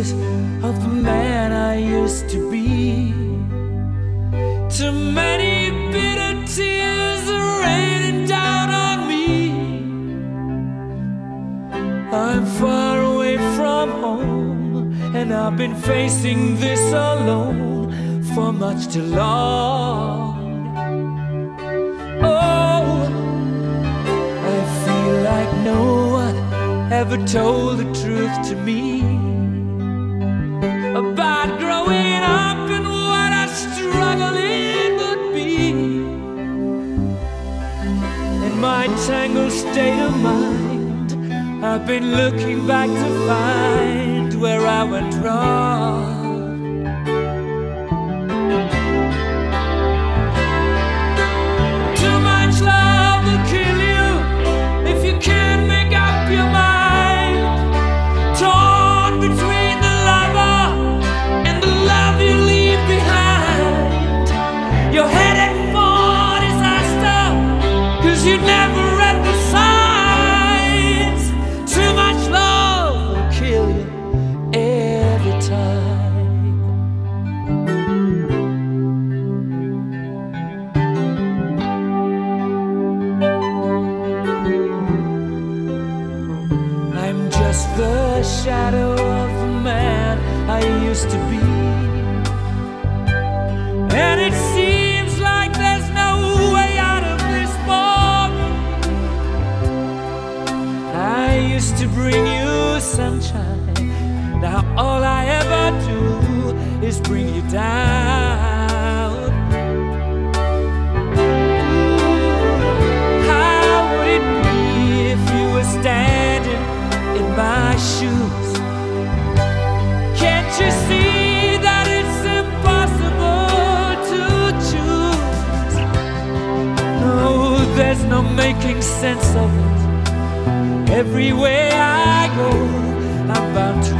tears of the man I used to be. Too many bitter tears are raining down on me. I'm far away from home, and I've been facing this alone for much too long. Oh, I feel like no one ever told the truth to me about growing up and what a struggle it would be. In my tangled state of mind, I've been looking back to find where I went wrong. Too much love will kill you if you can't make up your mind. Torn between the lover and the love you leave behind. You're headed for disaster, 'cause you never read the signs. Too much love will kill you every time. I'm just the shadow of the man I used to be, and it seems like there's no way out of this for me. I used to bring you sunshine, now all I ever do is bring you down. How would it be if you were standing in my shoes? Can't you see that it's impossible to choose? No, there's no making sense of it. Everywhere I go, I'm bound to